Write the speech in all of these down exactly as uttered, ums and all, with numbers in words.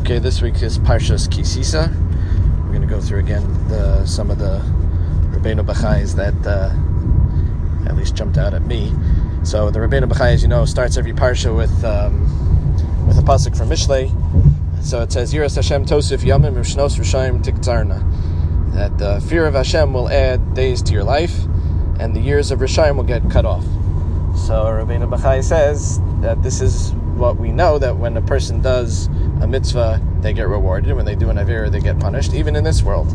Okay, this week is Parshas Kisisa. We're going to go through again the, some of the Rabbeinu Bachais that uh, at least jumped out at me. So the Rabbeinu Bachai, as you know, starts every Parsha with um, with a pasuk from Mishlei. So it says, Yiras Hashem Tosif Yamim Rishnos Rishayim Tiktzarna. That the fear of Hashem will add days to your life, and the years of Rishayim will get cut off. So Rabbeinu Bachai says that this is what we know, that when a person does a mitzvah, they get rewarded. When they do an avera, they get punished, even in this world.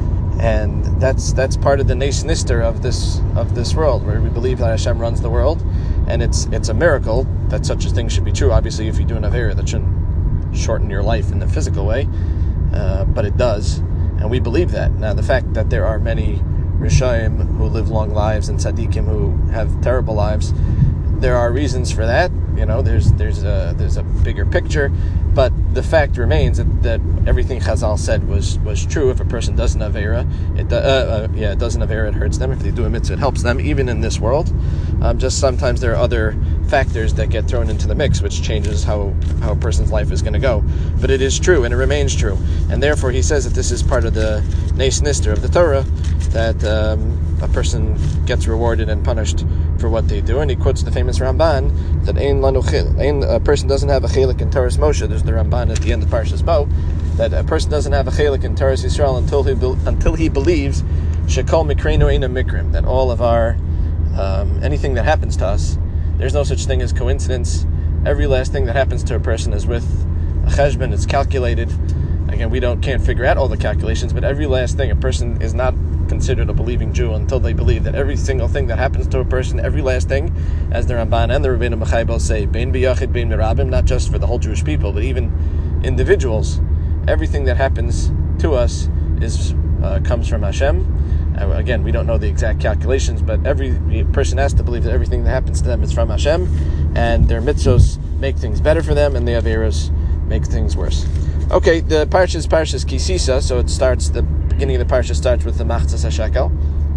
And that's that's part of the Nes Nister of this of this world, where we believe that Hashem runs the world, and it's it's a miracle that such a thing should be true. Obviously, if you do an avera, that shouldn't shorten your life in the physical way, uh, but it does, and we believe that. Now, the fact that there are many Rishayim who live long lives and Tzaddikim who have terrible lives, there are reasons for that. You know, there's there's a there's a bigger picture, but the fact remains that, that everything Chazal said was, was true. If a person does an avera, it uh, uh, yeah, it does an avera, it hurts them. If they do a mitzvah, it helps them, even in this world. Um, just sometimes there are other factors that get thrown into the mix, which changes how, how a person's life is going to go. But it is true, and it remains true. And therefore, he says that this is part of the Nes Nister of the Torah, that um, a person gets rewarded and punished for what they do. And he quotes the famous Ramban that Ein lanu chil, ein, a person doesn't have a chelik in Torah's Moshe. There's the Ramban at the end of Parshas Bo, that a person doesn't have a chelik in Torah's Yisrael until he be, until he believes shekol mikreinu eina mikrim, that all of our um, anything that happens to us, there's no such thing as coincidence. Every last thing that happens to a person is with a cheshbon. It's calculated. Again, we don't can't figure out all the calculations, but every last thing, a person is not considered a believing Jew until they believe that every single thing that happens to a person, every last thing, as the Ramban and the Rabbeinu Bachai both say, bein biyachid, bein mirabim, not just for the whole Jewish people, but even individuals, everything that happens to us is uh, comes from Hashem. Uh, again, we don't know the exact calculations, but every person has to believe that everything that happens to them is from Hashem, and their mitzvos make things better for them, and the averos make things worse. Okay, the parsha is Parshas Kisisa, so it starts, the beginning of the parsha starts with the Machzas HaShekel,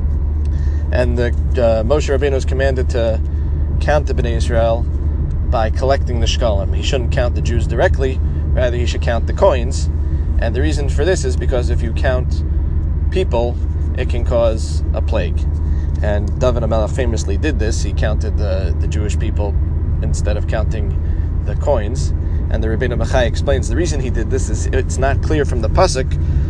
and the uh, Moshe Rabbeinu is commanded to count the Bnei Israel by collecting the shkalim. He shouldn't count the Jews directly, rather he should count the coins, and the reason for this is because if you count people, it can cause a plague. And David HaMelech famously did this. He counted the, the Jewish people instead of counting the coins. And the Rabbeinu Bachai explains the reason he did this is it's not clear from the pasuk.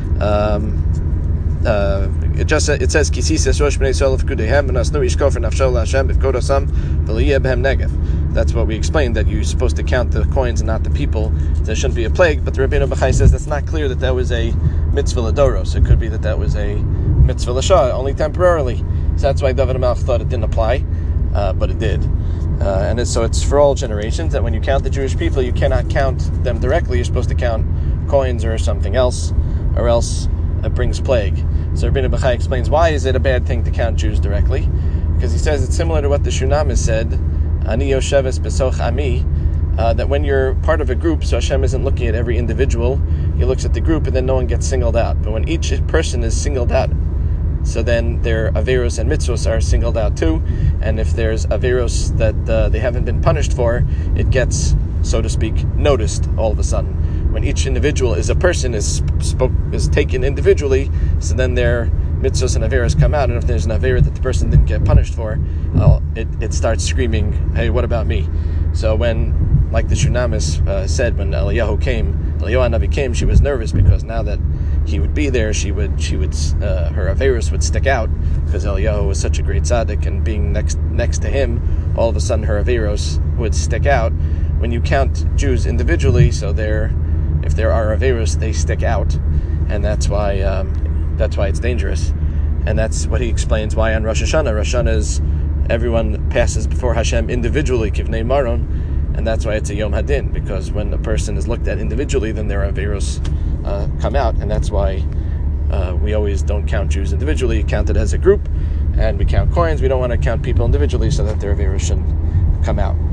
Um, uh, it just it says Kisisa Rosh Bnei Yisrael v'kudehem v'nasnu yishkof v'nafshol Hashem v'kodosam v'liyeh behem negev. That's what we explained, that you're supposed to count the coins and not the people. There shouldn't be a plague. But the Rabbeinu Bachai says that's not clear that that was a mitzvah l'doros. It could be that that was a mitzvah l'shah, only temporarily. So that's why David HaMelech thought it didn't apply, uh, but it did. Uh, and it's, so it's for all generations, that when you count the Jewish people, you cannot count them directly. You're supposed to count coins or something else, or else it brings plague. So Rabbeinu Bachai explains why is it a bad thing to count Jews directly, because he says it's similar to what the Shunamis said, Ani Yosheves Besoch Ami, uh, that when you're part of a group, so Hashem isn't looking at every individual, he looks at the group and then no one gets singled out. But when each person is singled out, so then their averos and mitzvos are singled out too, and if there's averos that uh, they haven't been punished for, it gets, so to speak, noticed all of a sudden. When each individual is a person, is spoke, is taken individually, so then their mitzvos and averos come out, and if there's an avera that the person didn't get punished for, uh, it, it starts screaming, hey, what about me? So when, like the Shunamis uh, said, when Eliyahu came, Eliyahu Navi came, she was nervous because now that he would be there, she would, she would, uh, her averos would stick out because Eliyahu was such a great tzaddik, and being next next to him, all of a sudden her averos would stick out. When you count Jews individually, so they're, if there are averos, they stick out, and that's why um, that's why it's dangerous, and that's what he explains why on Rosh Hashanah. Rosh Hashanah is everyone passes before Hashem individually, Kivnei Maron. And that's why it's a Yom Hadin, because when a person is looked at individually, then their averos uh, come out, and that's why uh, we always don't count Jews individually. You count it as a group, and we count coins. We don't want to count people individually so that their averos shouldn't come out.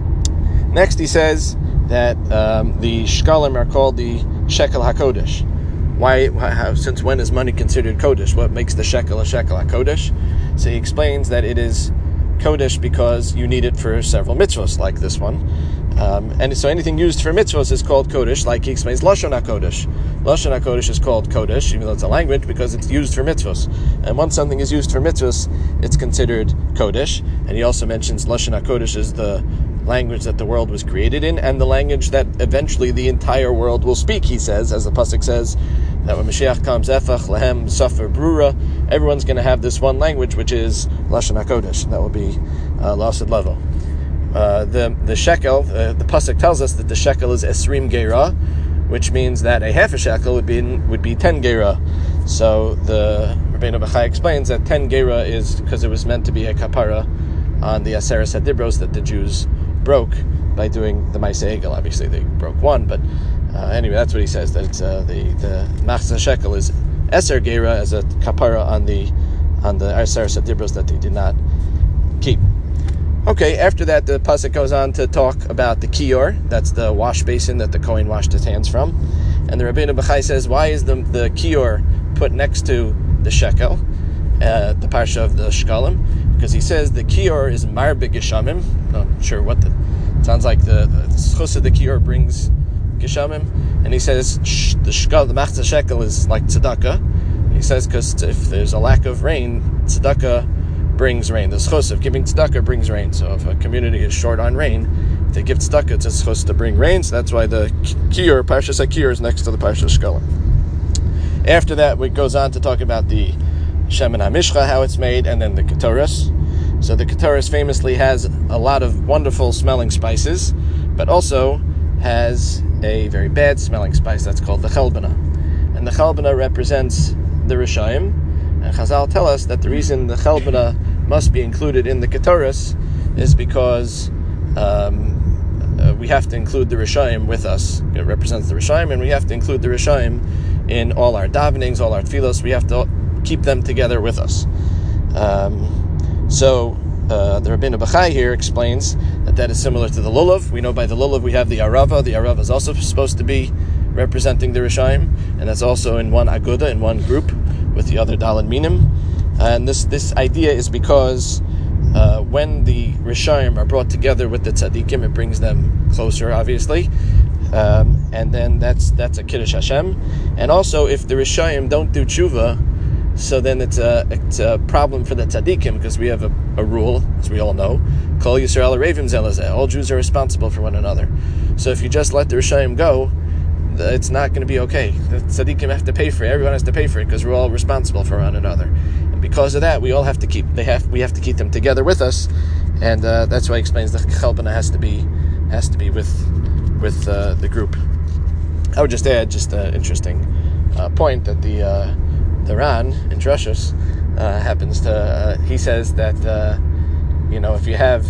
Next, he says that um, the shkalim are called the shekel hakodesh. Why? How, since when is money considered kodesh? What makes the shekel a shekel hakodesh? So he explains that it is kodesh because you need it for several mitzvahs like this one. Um, and so anything used for mitzvahs is called kodesh, like he explains Lashon HaKodesh. Lashon HaKodesh is called kodesh, even though it's a language, because it's used for mitzvahs. And once something is used for mitzvahs, it's considered kodesh. And he also mentions Lashon HaKodesh is the language that the world was created in, and the language that eventually the entire world will speak, he says, as the pasuk says, that when Mashiach comes, Efach, Lehem, Safer, Brura, everyone's going to have this one language, which is Lashon HaKodesh. That will be uh, Lasid Levo. Uh, the the shekel, uh, the pasuk tells us that the shekel is esrim gera, which means that a half a shekel would be would be ten gera. So the Rabbeinu Bachai explains that ten gera is because it was meant to be a kapara on the Aseret Hadibros that the Jews broke by doing the Maaseh Egel. Obviously, they broke one, but uh, anyway, that's what he says. That it's, uh, the the machzah shekel is eser gera as a kapara on the on the Aseret Hadibros that they did not keep. Okay, after that, the pasuk goes on to talk about the kior. That's the wash basin that the Kohen washed his hands from. And the Rabbeinu Bachai says, why is the the kior put next to the shekel, uh, the parsha of the shkalim? Because he says the kior is marbig geshamim. Not sure what the... It sounds like the schus of the kior brings geshamim. And he says sh, the shkal, the machzah shekel is like tzedakah. And he says because if there's a lack of rain, tzedakah brings rain. The schus of giving tzedakah brings rain. So if a community is short on rain, if they give tzedakah, it's a schus to bring rain. So that's why the kior, Parshas HaKior, is next to the Parshas Shkalim. After that, it goes on to talk about the Shemen HaMishcha, how it's made, and then the Ketoras. So the Ketoras famously has a lot of wonderful smelling spices, but also has a very bad smelling spice that's called the Chelbana. And the Chelbana represents the Rishayim. And Chazal tell us that the reason the Chelbana must be included in the Ketoras is because um, uh, we have to include the Rishayim with us. It represents the Rishayim, and we have to include the Rishayim in all our davenings, all our tefillos. We have to keep them together with us. Um, so uh, the Rabbeinu Bachai here explains that that is similar to the Lulav. We know by the Lulav we have the Arava. The Arava is also supposed to be representing the Rishayim, and that's also in one Aguda, in one group, with the other Daled Minim. And this this idea is because uh, when the Rishayim are brought together with the Tzaddikim, it brings them closer, obviously. Um, and then that's that's a Kiddush Hashem. And also, if the Rishayim don't do tshuva, so then it's a it's a problem for the Tzaddikim, because we have a, a rule, as we all know, Kol Yisrael Arevim Zelazeh. All Jews are responsible for one another. So if you just let the Rishayim go, it's not going to be okay. The tzaddikim have to pay for it. Everyone has to pay for it because we're all responsible for one another. And because of that, we all have to keep. They have. We have to keep them together with us, and uh, that's why he explains the chelbana has to be has to be with with uh, the group. I would just add just an interesting uh, point that the uh, the Ran in Drushos uh, happens to. Uh, he says that uh, you know if you have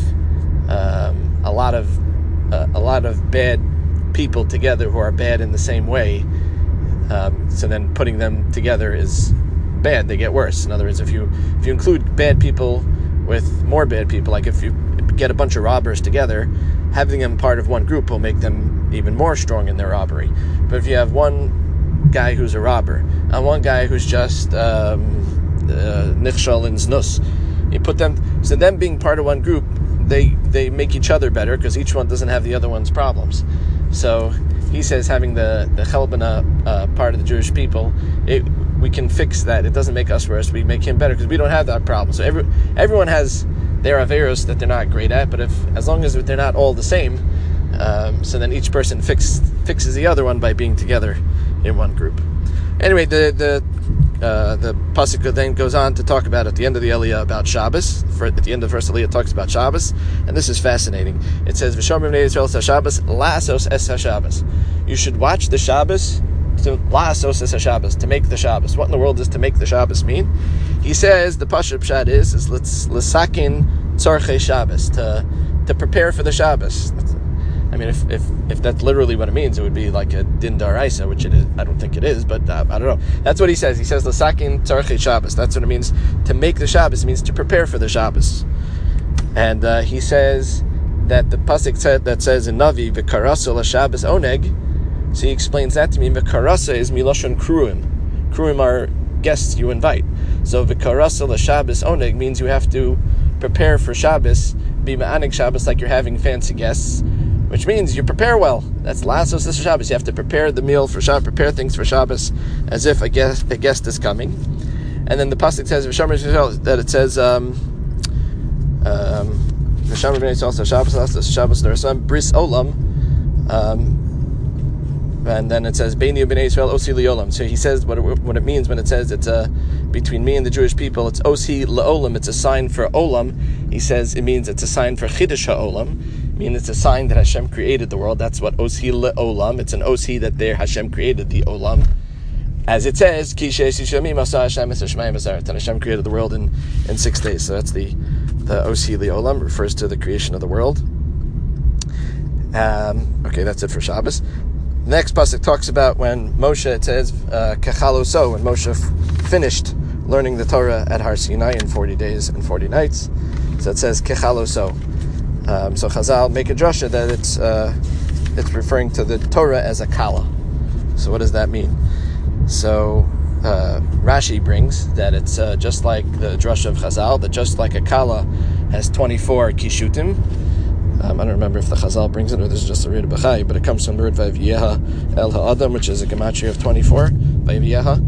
um, a lot of uh, a lot of bad people together who are bad in the same way, um, so then putting them together is bad. They get worse. In other words, if you if you include bad people with more bad people, like if you get a bunch of robbers together, having them part of one group will make them even more strong in their robbery. But if you have one guy who's a robber and one guy who's just nichshal in znus, you put them, so them being part of one group, they they make each other better because each one doesn't have the other one's problems. So he says having the, the Chelbana uh, part of the Jewish people, it, we can fix that. It doesn't make us worse. We make him better because we don't have that problem. So every, everyone has their averos that they're not great at, but if as long as they're not all the same, um, so then each person fix, fixes the other one by being together in one group. Anyway, the the uh, the pasuk then goes on to talk about at the end of the Aliyah about Shabbos. For, at the end of the first Aliyah, it talks about Shabbos, and this is fascinating. It says, "V'shomrim bnei Yisrael es Shabbos la'asos es Shabbos." You should watch the Shabbos to la'asos es Shabbos, to make the Shabbos. What in the world does to make the Shabbos mean? He says the Pashup Pshat is is l'sakin tzorchei Shabbos, to to prepare for the Shabbos. That's, I mean, if, if if that's literally what it means, it would be like a din daraisa, which it is. I don't think it is, but uh, I don't know. That's what he says. He says l'sakin tzarchei Shabbos. That's what it means to make the Shabbos. It means to prepare for the Shabbos. And uh, he says that the pasuk said that says in Navi v'karasa l'Shabbos oneg. So he explains that to me. V'karasa is miloshen kruim. Kruim are guests you invite. So v'karasa l'Shabbos oneg means you have to prepare for Shabbos, be ma'anig Shabbos like you're having fancy guests. which means you prepare well. That's lasos this Shabbos. You have to prepare the meal for Shabbos, prepare things for Shabbos as if a guest, a guest is coming. And then the pasuk says that it says um, um, also Shabbos Shabbos there some bris olam, um, and then it says Beini Bnei Israel Osi Leolam. So he says what it, what it means when it says it's a between me and the Jewish people. It's Osi Leolam. It's a sign for Olam. He says it means it's a sign for Chiddush HaOlam. I mean, it's a sign that Hashem created the world. That's what Osi Leolam. It's an Osi that there Hashem created the Olam. As it says, and Hashem created the world in, in six days. So that's the the Osi Leolam, refers to the creation of the world. Um, okay, that's it for Shabbos. The next pasuk talks about when Moshe, it says, Kechaloso, when Moshe f- finished learning the Torah at Har Sinai in forty days and forty nights. So it says Kechaloso. Um, so Chazal make a drasha that it's uh, it's referring to the Torah as a kala. So what does that mean? So uh, Rashi brings that it's uh, just like the drasha of Chazal, that just like a kala has twenty-four kishutim. Um, I don't remember if the Chazal brings it or this is just a Rebbeinu Bachai, but it comes from the word Vayivyeha El Ha'adam, which is a gematria of twenty-four. Vayivyeha.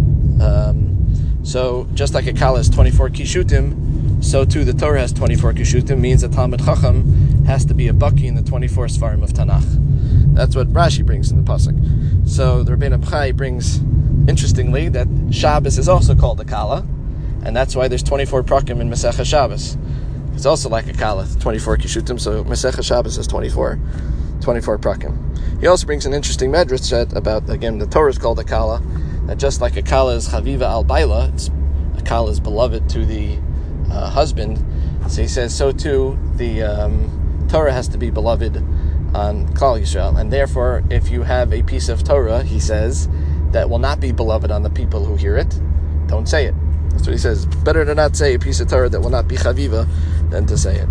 Um, so just like a kala has twenty-four kishutim, so too the Torah has twenty-four kishutim, means a Talmud Chacham has to be a baki in the twenty-four Sfarim of Tanakh. That's what Rashi brings in the pasuk. So the Rebbeinu Bachai brings, interestingly, that Shabbos is also called a kala, and that's why there's twenty-four prakim in Masechah Shabbos. It's also like a kala, twenty-four kishutim, so Masechah Shabbos is twenty-four, twenty-four prakim. He also brings an interesting medrash that about, again, the Torah is called a kala, that just like a kala is chaviva al baila, it's, a kala is beloved to the uh, husband, so he says, so too, the um, Torah has to be beloved on Klal Yisrael, and therefore, if you have a piece of Torah, he says, that will not be beloved on the people who hear it, don't say it. That's what he says. Better to not say a piece of Torah that will not be chaviva than to say it.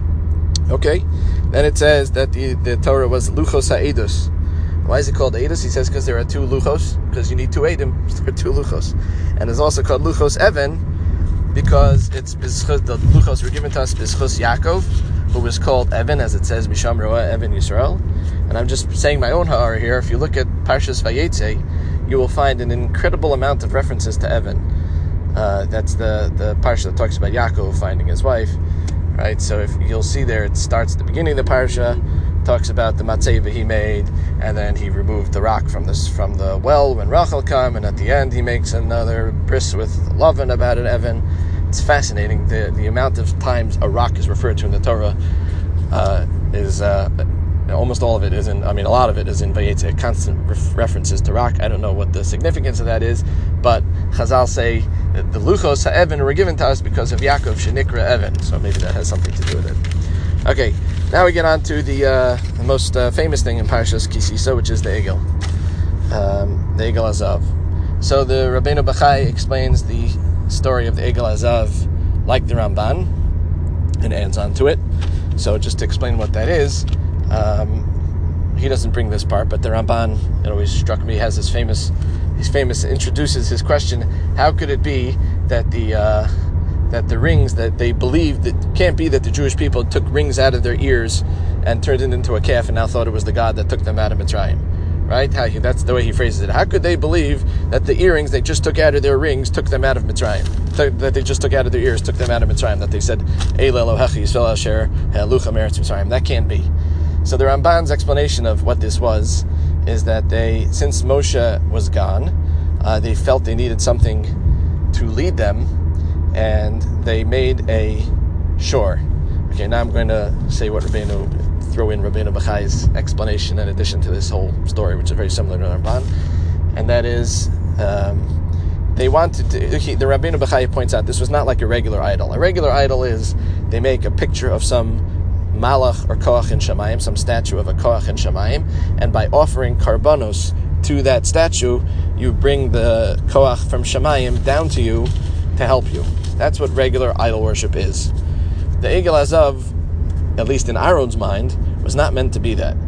Okay? Then it says that the, the Torah was luchos ha'edus. Why is it called edus? He says because there are two luchos, because you need two edim, there are two luchos. And it's also called luchos even, because it's bizchus, the luchos were given to us bizchus Yaakov, who was called Evan, as it says, Misham Roa Evan Yisrael. And I'm just saying my own ha'ara here. If you look at Parshas Vayetze, you will find an incredible amount of references to Evan. Uh, that's the, the parsha that talks about Yaakov finding his wife, right? So if you'll see there, it starts at the beginning of the parsha, talks about the matzeva he made, and then he removed the rock from this from the well when Rachel came, and at the end he makes another bris with Lavan about an Evan. It's fascinating. The the amount of times a rock is referred to in the Torah uh, is uh, almost all of it is in. I mean, a lot of it is in Vayetze. Constant ref- references to rock. I don't know what the significance of that is, but Chazal say that the luchos ha'evan were given to us because of Yaakov shenikra Evan. So maybe that has something to do with it. Okay, now we get on to the, uh, the most uh, famous thing in Parshas Ki Sisa, which is the Egel, um, the Egel Azav. So the Rabbeinu Bachai explains the story of the Egel Azav like the Ramban, and adds on to it. So just to explain what that is, um, he doesn't bring this part, but the Ramban, it always struck me, has this famous, he's famous, introduces his question, how could it be that the uh, that the rings that they believed, that can't be that the Jewish people took rings out of their ears and turned it into a calf and now thought it was the God that took them out of Mitzrayim, right? How he, that's the way he phrases it. How could they believe that the earrings they just took out of their rings took them out of Mitzrayim? That they just took out of their ears took them out of Mitzrayim? That they said, Eila Elohecha Yisrael Asher Ha'alucha Meretz Mitzrayim? That can't be. So the Ramban's explanation of what this was is that they, since Moshe was gone, uh, they felt they needed something to lead them, and they made a shore. Okay, now I'm going to say what Rabbeinu, throw in Rabbeinu Bachai's explanation in addition to this whole story, which is very similar to Ramban, and that is, um, they wanted to, he, the Rabbeinu Bachai points out, this was not like a regular idol. A regular idol is, they make a picture of some malach or koach in Shamayim, some statue of a koach in Shamayim, and by offering karbanos to that statue, you bring the koach from Shamayim down to you to help you. That's what regular idol worship is. The Egel Azav, at least in Aaron's mind, was not meant to be that.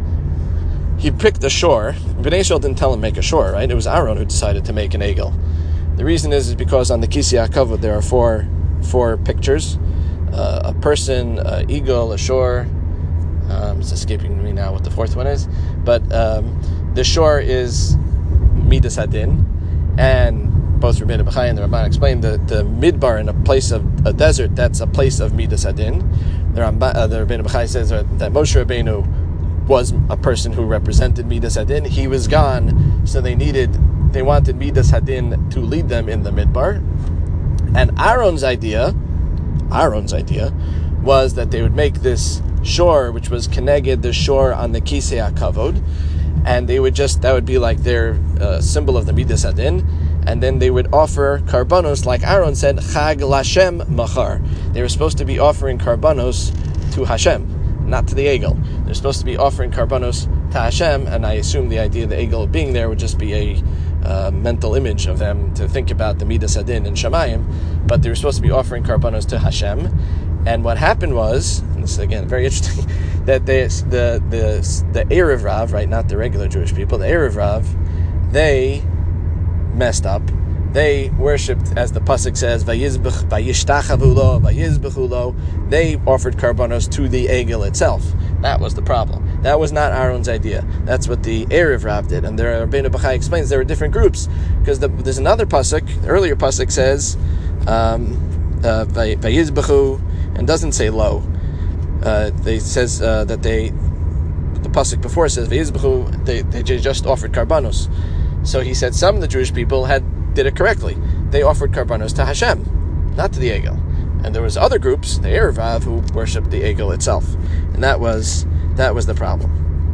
He picked a shore. Bnei Yisrael didn't tell him to make a shore, right? It was Aaron who decided to make an Egel. The reason is, is because on the Kisei HaKavod there are four four pictures. Uh, a person, an eagle, a shore, Um, it's escaping me now what the fourth one is. But um, the shore is Midas Hadin, and both Rabbeinu Bachai and the Ramban explained the, the midbar in a place of a desert, that's a place of Midas Hadin. The, Ramban, uh, the Rabbeinu Bachai says that Moshe Rabbeinu was a person who represented Midas Hadin. He was gone, so they needed, they wanted Midas Hadin to lead them in the midbar. And Aaron's idea, Aaron's idea, was that they would make this shore, which was Keneged, the shore on the Kisei HaKavod, and they would just, that would be like their uh, symbol of the Midas Hadin, and then they would offer karbanos, like Aaron said, Chag Lashem Machar. They were supposed to be offering karbanos to Hashem, not to the Egel. They're supposed to be offering karbanos to Hashem, and I assume the idea of the Egel being there would just be a uh, mental image of them to think about the Midas Hadin and Shamayim, but they were supposed to be offering karbanos to Hashem. And what happened was, and this is again very interesting, that they, the the the Erev Rav, right, not the regular Jewish people, the Erev Rav, they messed up. They worshipped, as the pasuk says, "Vayizbech, vayishtachavu lo, vayizbechu lo." They offered karbanos to the Egel itself. That was the problem. That was not Aaron's idea. That's what the Erev Rav did. And there, Rabbeinu Bachai explains there were different groups, because the, there's another pasuk. The earlier pasuk says, um, uh, "Vayizbechu," and doesn't say lo. Uh, they says uh, that they, the pasuk before says "Vayizbechu," they they just offered karbanos. So he said some of the Jewish people had did it correctly. They offered karbanos to Hashem, not to the Egel. And there was other groups, the Erev Rav, who worshipped the Egel itself, and that was that was the problem.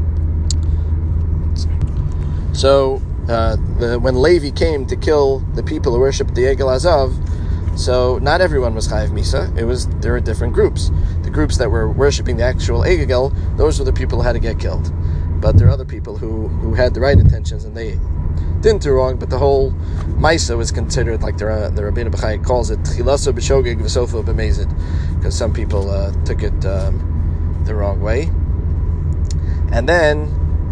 So uh, the, when Levi came to kill the people who worshipped the Egel Azav, so not everyone was Chayav Misa. It was there were different groups. The groups that were worshipping the actual Egel, those were the people who had to get killed. But there are other people who, who had the right intentions and they didn't do wrong, but the whole Maisa was considered, like the, uh, the Rabbeinu Bachai calls it, Chilaso b'shogeg v'sofo b'mezid, because some people uh, took it um, the wrong way. And then,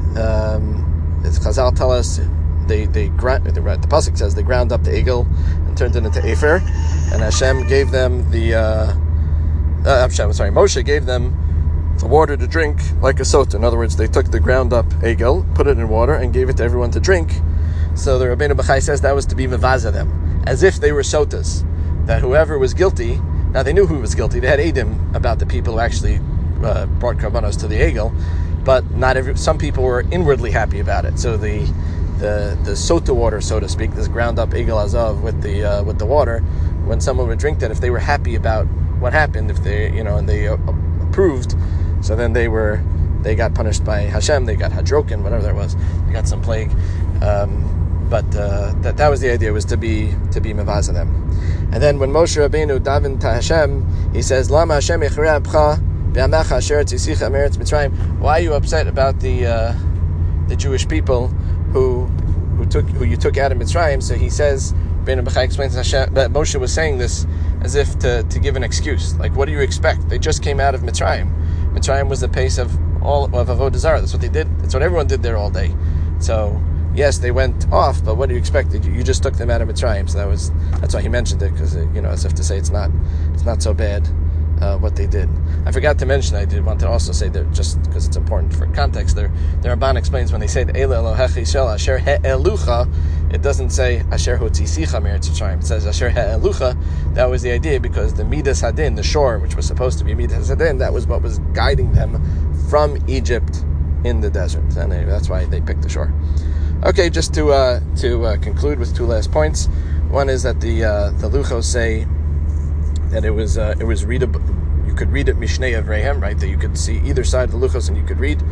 um, as Chazal tell us, they, they ground, the, the pasuk says, they ground up the Egel and turned it into Efer, and Hashem gave them the, uh, uh, Hashem, I'm sorry, Moshe gave them the water to drink like a sota. In other words, they took the ground up Egel, put it in water, and gave it to everyone to drink. So the Rabbeinu Bachai says that was to be mevaza them, as if they were sotas, that whoever was guilty, now they knew who was guilty, they had edim about the people who actually uh, brought karbanos to the Egel, but not every, some people were inwardly happy about it. So the the the sota water, so to speak, this ground up Egel Azav with the uh, with the water, when someone would drink that, if they were happy about what happened, if they, you know, and they uh, approved, so then they were, they got punished by Hashem, they got hadroken, whatever there was, they got some plague. Um, but uh, that that was the idea, was to be to be mevaza them. And then when Moshe Rabbeinu davened to Hashem, he says, Lama Hashem echrei apcha be'amecha asher tzisicha meretz Mitzrayim. Why are you upset about the uh, the Jewish people who who took who you took out of Mitzrayim? So he says, Rabbeinu Bachai explains that, Hashem, that Moshe was saying this as if to, to give an excuse. Like, what do you expect? They just came out of Mitzrayim. Mitzrayim was the place of all of Avodah Zarah. That's what they did. That's what everyone did there all day. So yes, they went off, but what do you expect? You just took them out of Mitzrayim. So that was that's why he mentioned it, because you know, as if to say it's not it's not so bad uh, what they did. I forgot to mention. I did want to also say that, just because it's important for context. There, the Ramban explains when they say the Eile Elohecha Yisrael Asher He'elucha, it doesn't say Asher Hotzisicha Meretz Mitzrayim. It says Asher He'elucha. That was the idea, because the Midas Hadin, the shore, which was supposed to be Midas Hadin, that was what was guiding them from Egypt in the desert, and they, that's why they picked the shore. Okay, just to uh, to uh, conclude with two last points. One is that the uh, the Luchos say that it was uh, it was readable. You could read it Mishnei Avrehem, right? That you could see either side of the Luchos and you could read.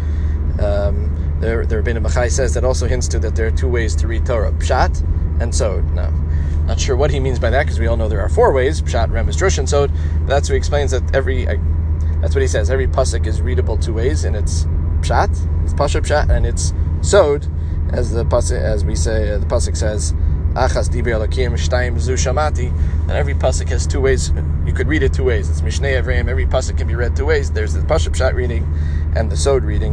Um, the the Rabbeinu Bachai says that also hints to that there are two ways to read Torah: Pshat and Sod. Now, not sure what he means by that, because we all know there are four ways: Pshat, Remes, Drush, and Sod. But that's what he explains, that every uh, that's what he says. Every pasuk is readable two ways, and it's Pshat, it's Pasha Pshat, and it's Sod. As the pasuk, as we say, uh, the pasuk says, "Achas diber Elokim shtayim zu shamati," and every pasuk has two ways. You could read it two ways. It's Mishnei Avreim. Every pasuk can be read two ways. There's the Pashup Pshat reading and the Sod reading.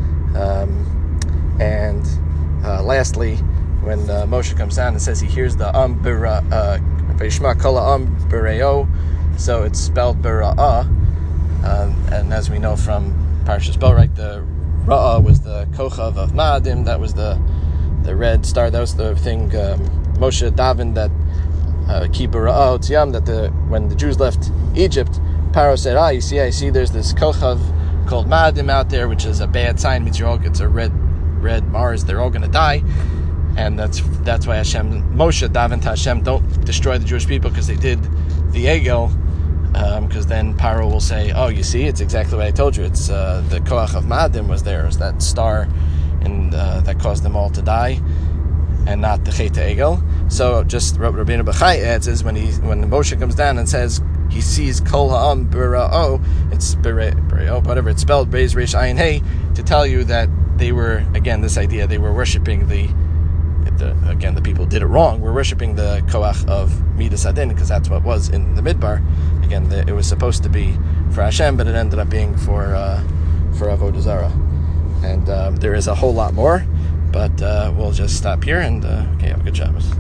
Um, and uh, lastly, when uh, Moshe comes down and says he hears the Am Bera Vayishma Kala Am Bereo, so it's spelled Bera'ah, um, and as we know from Parshas Bo, right? The Ra'ah was the Kochav of Ma'adim. That was the the red star. That was the thing um, Moshe davened that Ki B'Ra'ah Tziyam, that the when the Jews left Egypt, Paro said, ah, you see, I see there's this Kochav called Ma'adim out there, which is a bad sign, means you're all, it's a red red Mars, they're all going to die. And that's that's why Hashem, Moshe davened to Hashem, don't destroy the Jewish people because they did the Egel, because um, then Paro will say, oh, you see, it's exactly what I told you. It's uh, the Koach of Ma'adim was there, it's that star and uh, that caused them all to die, and not the Chet Egel. So just what Rabbeinu Bachai adds is when he when Moshe comes down and says he sees Kol Ha'am B'Ra'o, it's B'Ra'o, whatever it's spelled, Beis Reish Ayin Hey, to tell you that they were, again, this idea, they were worshiping the, the again, the people did it wrong, were worshiping the Koach of Midas Hadin, because that's what was in the Midbar. Again, the, it was supposed to be for Hashem, but it ended up being for uh, for Avodah Zarah. And um, there is a whole lot more, but uh, we'll just stop here, and uh, okay, have a good Shabbos.